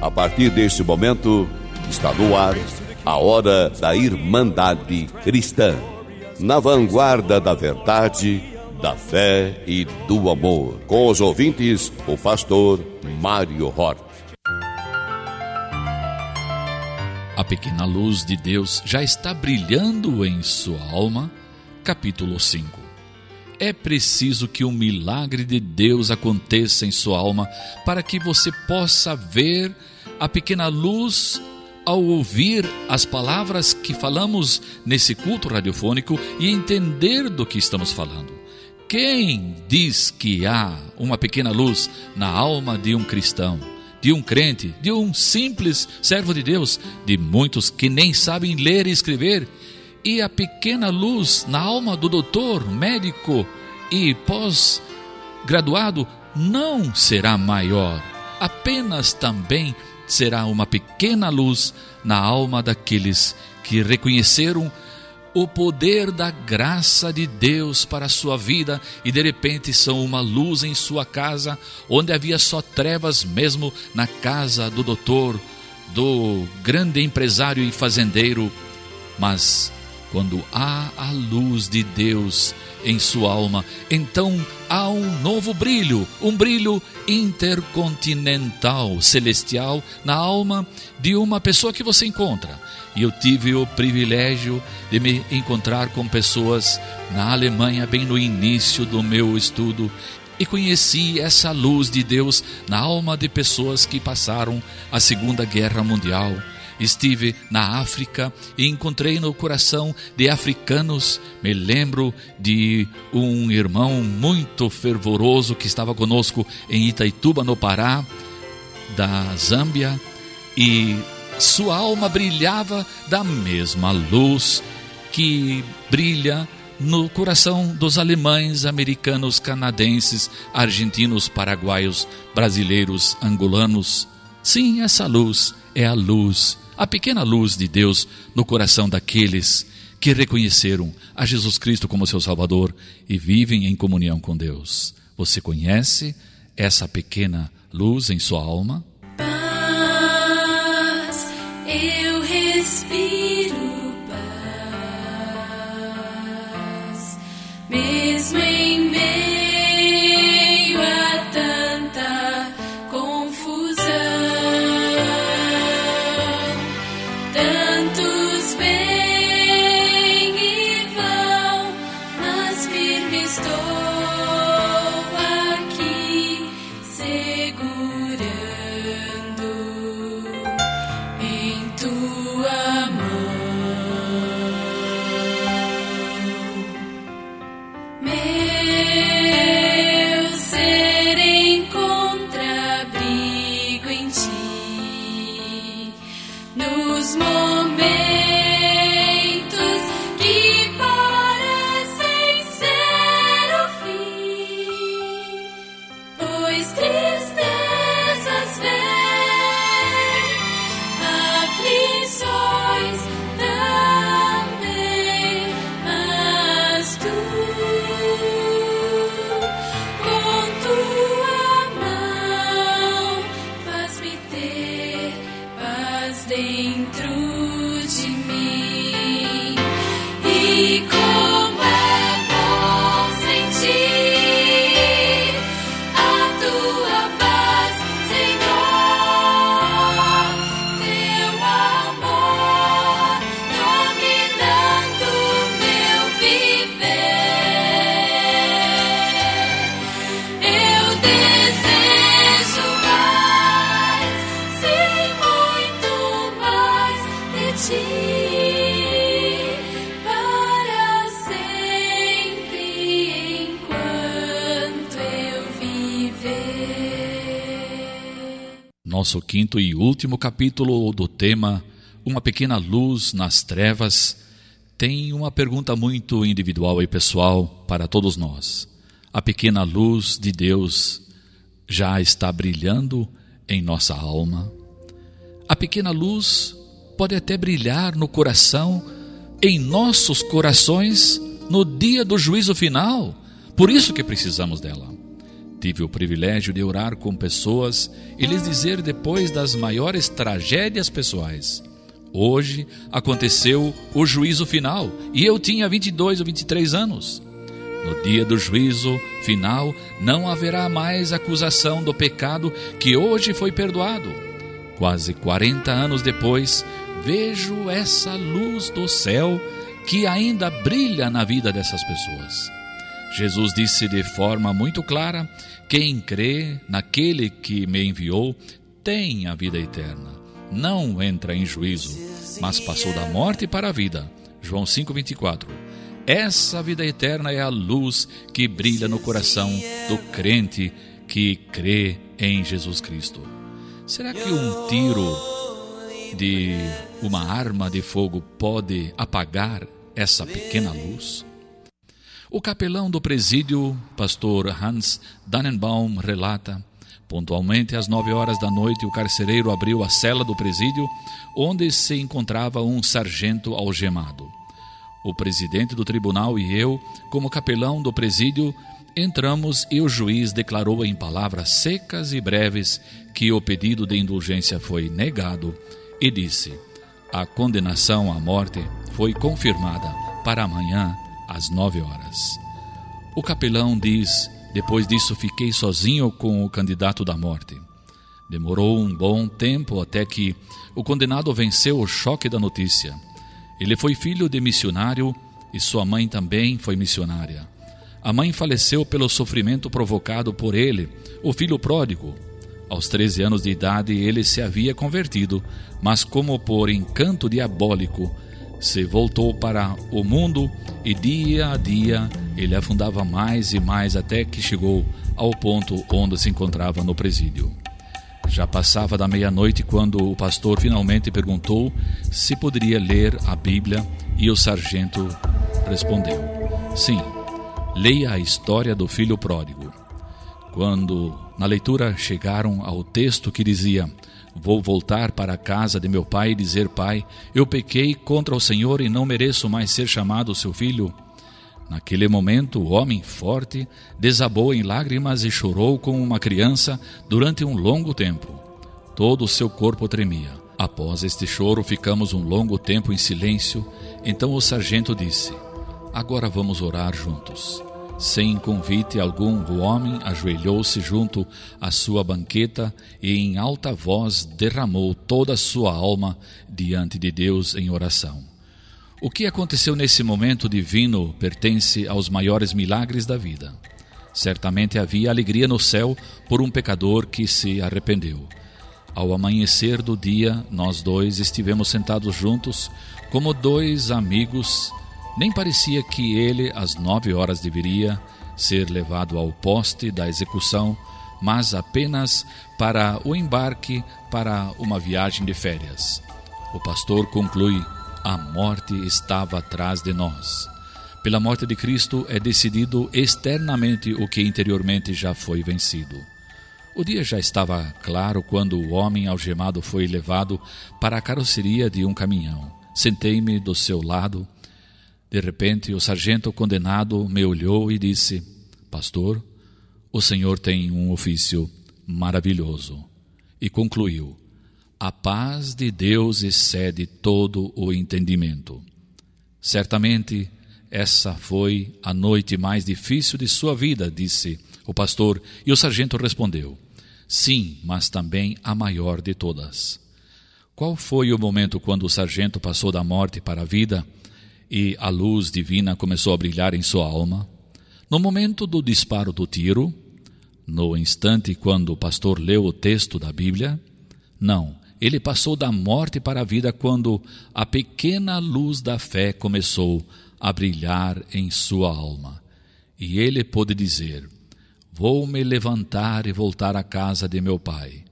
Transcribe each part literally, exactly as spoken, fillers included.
A partir deste momento, está no ar a Hora da Irmandade Cristã, na vanguarda da verdade, da fé e do amor. Com os ouvintes, o pastor Mário Hort. A pequena luz de Deus já está brilhando em sua alma. Capítulo cinco. É preciso que um milagre de Deus aconteça em sua alma para que você possa ver a pequena luz ao ouvir as palavras que falamos nesse culto radiofônico e entender do que estamos falando. Quem diz que há uma pequena luz na alma de um cristão, de um crente, de um simples servo de Deus, de muitos que nem sabem ler e escrever? E a pequena luz na alma do doutor, médico e pós-graduado não será maior, apenas também será uma pequena luz na alma daqueles que reconheceram o poder da graça de Deus para a sua vida e de repente são uma luz em sua casa, onde havia só trevas, mesmo na casa do doutor, do grande empresário e fazendeiro. Mas quando há a luz de Deus em sua alma, então há um novo brilho, um brilho intercontinental, celestial, na alma de uma pessoa que você encontra. E eu tive o privilégio de me encontrar com pessoas na Alemanha, bem no início do meu estudo, e conheci essa luz de Deus na alma de pessoas que passaram a Segunda Guerra Mundial. Estive na África e encontrei no coração de africanos. Me lembro de um irmão muito fervoroso que estava conosco em Itaituba, no Pará, da Zâmbia, e sua alma brilhava da mesma luz que brilha no coração dos alemães, americanos, canadenses, argentinos, paraguaios, brasileiros, angolanos. Sim, essa luz é a luz, a pequena luz de Deus no coração daqueles que reconheceram a Jesus Cristo como seu Salvador e vivem em comunhão com Deus. Você conhece essa pequena luz em sua alma? Paz, eu respiro paz, mesmo em meio a tanta confusão. Tantos vêm e vão, mas firme estou aqui, segurando em tua mão. Meu ser encontra abrigo em ti, nos momentos que parecem ser o fim, pois tristezas vêm, aflições também, mas tu, com tua mão, faz-me ter paz dentro de mim. E como é bom sentir a tua paz, Senhor, teu amor dominando meu viver. Eu desejo mais, sim, muito mais de ti, para sempre, enquanto eu viver. Nosso quinto e último capítulo do tema Uma Pequena Luz nas Trevas tem uma pergunta muito individual e pessoal para todos nós. A pequena luz de Deus já está brilhando em nossa alma? A pequena luz pode até brilhar no coração, em nossos corações, no dia do juízo final. Por isso que precisamos dela. Tive o privilégio de orar com pessoas e lhes dizer depois das maiores tragédias pessoais: hoje aconteceu o juízo final e eu tinha vinte e dois ou vinte e três anos. No dia do juízo final não haverá mais acusação do pecado que hoje foi perdoado. Quase quarenta anos depois, vejo essa luz do céu que ainda brilha na vida dessas pessoas. Jesus disse de forma muito clara: quem crê naquele que me enviou tem a vida eterna. Não entra em juízo, mas passou da morte para a vida. João cinco, vinte e quatro. Essa vida eterna é a luz que brilha no coração do crente que crê em Jesus Cristo. Será que um tiro de uma arma de fogo pode apagar essa pequena luz? O capelão do presídio, pastor Hans Dannenbaum, relata: pontualmente às nove horas da noite, o carcereiro abriu a cela do presídio, onde se encontrava um sargento algemado. O presidente do tribunal e eu, como capelão do presídio, entramos e o juiz declarou em palavras secas e breves que o pedido de indulgência foi negado e disse: a condenação à morte foi confirmada para amanhã às nove horas. O capelão diz: depois disso fiquei sozinho com o candidato da morte. Demorou um bom tempo até que o condenado venceu o choque da notícia. Ele foi filho de missionário e sua mãe também foi missionária. A mãe faleceu pelo sofrimento provocado por ele, o filho pródigo. Aos treze anos de idade ele se havia convertido, mas como por encanto diabólico, se voltou para o mundo e dia a dia ele afundava mais e mais até que chegou ao ponto onde se encontrava no presídio. Já passava da meia-noite quando o pastor finalmente perguntou se poderia ler a Bíblia e o sargento respondeu: sim, leia a história do filho pródigo. Quando na leitura chegaram ao texto que dizia: vou voltar para a casa de meu pai e dizer: pai, eu pequei contra o Senhor e não mereço mais ser chamado seu filho. Naquele momento, o homem forte desabou em lágrimas e chorou como uma criança durante um longo tempo. Todo o seu corpo tremia. Após este choro, ficamos um longo tempo em silêncio. Então o sargento disse: agora vamos orar juntos. Sem convite algum, o homem ajoelhou-se junto à sua banqueta e em alta voz derramou toda a sua alma diante de Deus em oração. O que aconteceu nesse momento divino pertence aos maiores milagres da vida. Certamente havia alegria no céu por um pecador que se arrependeu. Ao amanhecer do dia, nós dois estivemos sentados juntos como dois amigos. Nem parecia que ele, às nove horas, deveria ser levado ao poste da execução, mas apenas para o embarque para uma viagem de férias. O pastor conclui: a morte estava atrás de nós. Pela morte de Cristo é decidido externamente o que interiormente já foi vencido. O dia já estava claro quando o homem algemado foi levado para a carroceria de um caminhão. Sentei-me do seu lado. De repente, o sargento condenado me olhou e disse: pastor, o senhor tem um ofício maravilhoso. E concluiu: a paz de Deus excede todo o entendimento. Certamente, essa foi a noite mais difícil de sua vida, disse o pastor, e o sargento respondeu: sim, mas também a maior de todas. Qual foi o momento quando o sargento passou da morte para a vida e a luz divina começou a brilhar em sua alma? No momento do disparo do tiro? No instante quando o pastor leu o texto da Bíblia? Não, ele passou da morte para a vida quando a pequena luz da fé começou a brilhar em sua alma. E ele pôde dizer: vou me levantar e voltar à casa de meu pai.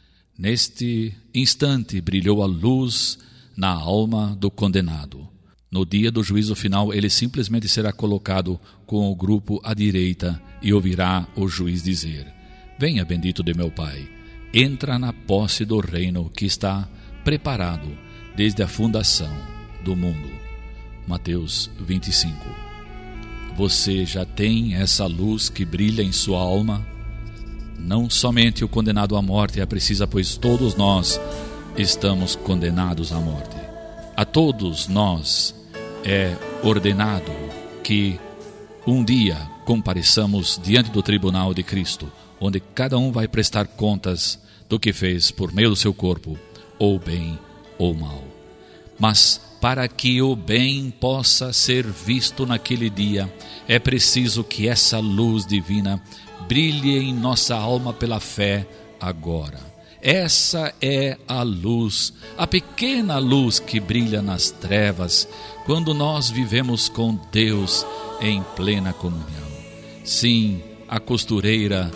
Neste instante brilhou a luz na alma do condenado. No dia do juízo final, ele simplesmente será colocado com o grupo à direita e ouvirá o juiz dizer: venha, bendito de meu pai, entra na posse do reino que está preparado desde a fundação do mundo. Mateus vinte e cinco. Você já tem essa luz que brilha em sua alma? Não somente o condenado à morte é precisa, pois todos nós estamos condenados à morte. A todos nós é ordenado que um dia compareçamos diante do tribunal de Cristo, onde cada um vai prestar contas do que fez por meio do seu corpo, ou bem ou mal. Mas para que o bem possa ser visto naquele dia, é preciso que essa luz divina brilhe em nossa alma pela fé agora. Essa é a luz, a pequena luz que brilha nas trevas, quando nós vivemos com Deus em plena comunhão. Sim, a costureira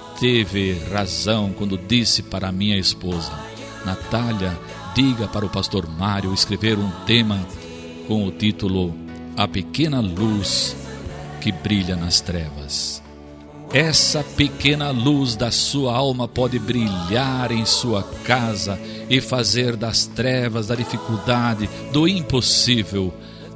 teve razão quando disse para minha esposa: Natália, diga para o pastor Mário escrever um tema com o título A Pequena Luz que Brilha nas Trevas. Essa pequena luz da sua alma pode brilhar em sua casa e fazer das trevas, da dificuldade, do impossível,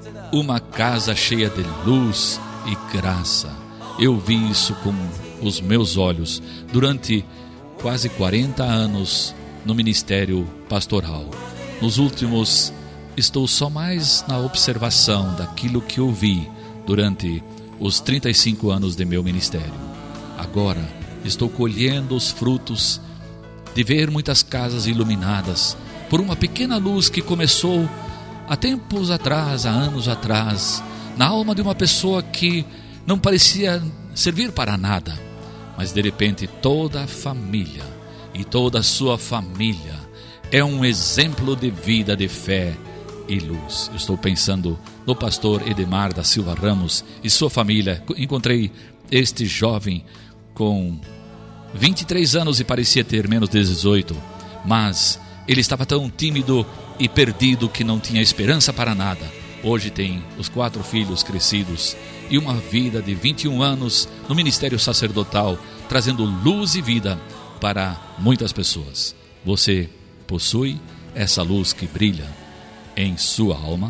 uma casa cheia de luz e graça. Eu vi isso com os meus olhos durante quase quarenta anos no ministério pastoral. Nos últimos, estou só mais na observação daquilo que eu vi durante os trinta e cinco anos de meu ministério. Agora estou colhendo os frutos de ver muitas casas iluminadas por uma pequena luz que começou há tempos atrás, há anos atrás, na alma de uma pessoa que não parecia servir para nada, mas de repente toda a família e toda a sua família é um exemplo de vida, de fé e luz. Eu estou pensando no pastor Edemar da Silva Ramos e sua família. Encontrei este jovem com vinte e três anos e parecia ter menos de dezoito, mas ele estava tão tímido e perdido que não tinha esperança para nada. Hoje tem os quatro filhos crescidos e uma vida de vinte e um anos no ministério sacerdotal, trazendo luz e vida para muitas pessoas. Você possui essa luz que brilha em sua alma?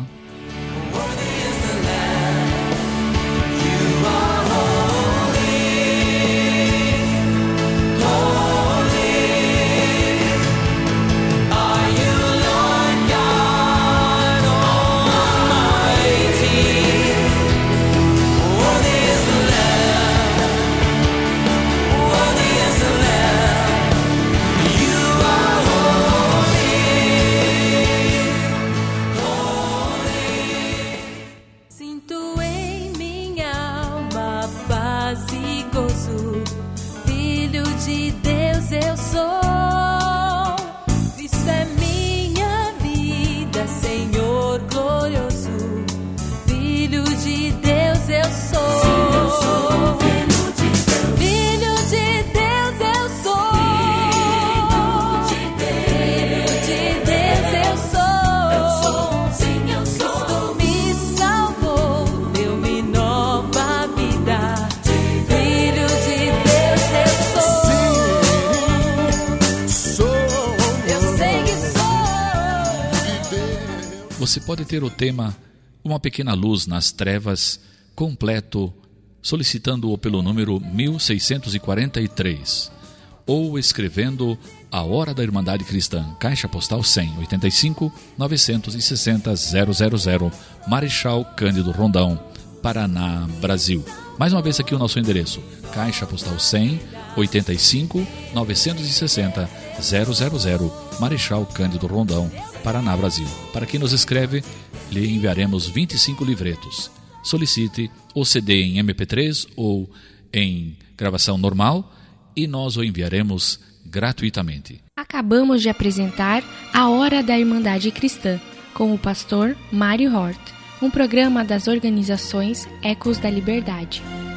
Você pode ter o tema Uma Pequena Luz nas Trevas completo, solicitando-o pelo número mil seiscentos e quarenta e três ou escrevendo A Hora da Irmandade Cristã, Caixa Postal cem, oitenta e cinco, novecentos e sessenta, zero zero zero, Marechal Cândido Rondão, Paraná, Brasil. Mais uma vez aqui o nosso endereço: Caixa Postal cem, oitenta e cinco, novecentos e sessenta, zero zero zero, Marechal Cândido Rondão, Paraná, Brasil. Para quem nos escreve, lhe enviaremos vinte e cinco livretos. Solicite o C D em M P três ou em gravação normal e nós o enviaremos gratuitamente. Acabamos de apresentar A Hora da Irmandade Cristã com o pastor Mário Hort, um programa das organizações Ecos da Liberdade.